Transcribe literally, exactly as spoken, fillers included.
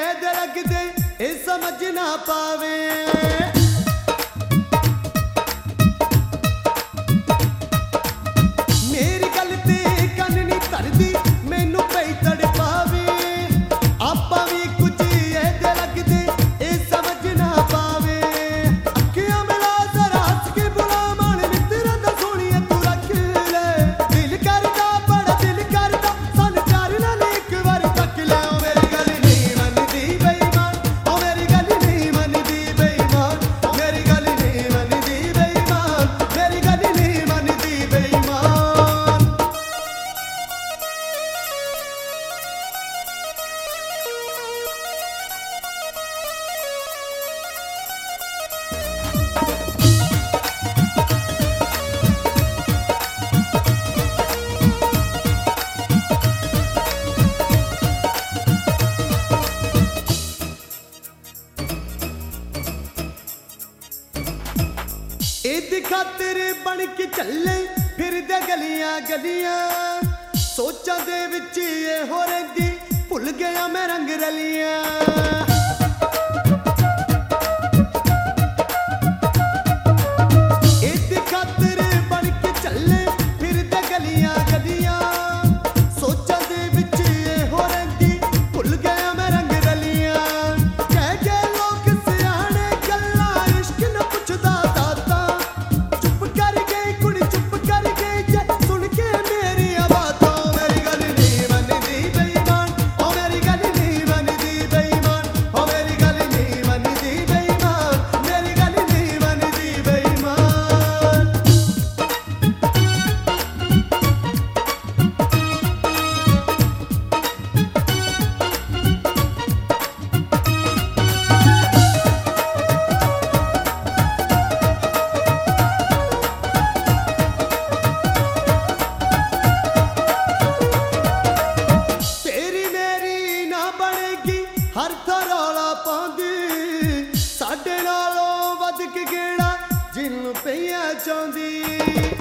ऐद लगदे ए समझ ना पावे। मेरी गल ते कन नहीं धरदी मैनू पई तड़पावे। आपां भी कुछ ऐद लगदे ए समझ ना पावे। अखियां मिला जरा हस के बुला मन मित्रा दा सोहणिया तू रख ले। दिल करदा बड़ा दिल करदा सन प्यार नाल एक बार तक ले। ओ मेरी गल नहीं मनदी बेईमान, ओ मेरी गल नहीं मनदी बेईमान, मेरी गल नहीं मनदी बेईमान, मेरी गल नहीं मनदी बेईमान। इद खातिर बन के चले फिरदे गलियां गलियां। सोचां दे विच ये हो रहिंदी भुल गया मैं रंग रलियां। इद खातिर बन के चले फिरदे गलियां गलियां। सोचां दे विच ये हो रहिंदी भुल गया मैं रंग रलियां। कह के लोग सियाणे गल्लां इश्क न पुछदा दाता। चुप कर गई कुड़ी चुप कर गई जे सुन के मेरी बातां। मेरी गल नहीं मनदी बेईमान, ओ मेरी गल नहीं मनदी बेईमान, ओ मेरी गल नहीं मनदी बेईमान, मेरी गल नहीं मनदी बेईमान। तेरी मेरी ना बनेगी हर थां रौला पाउंदी। साडे नालों वध के गेड़ा जिन्नू पईया चाहुंदी।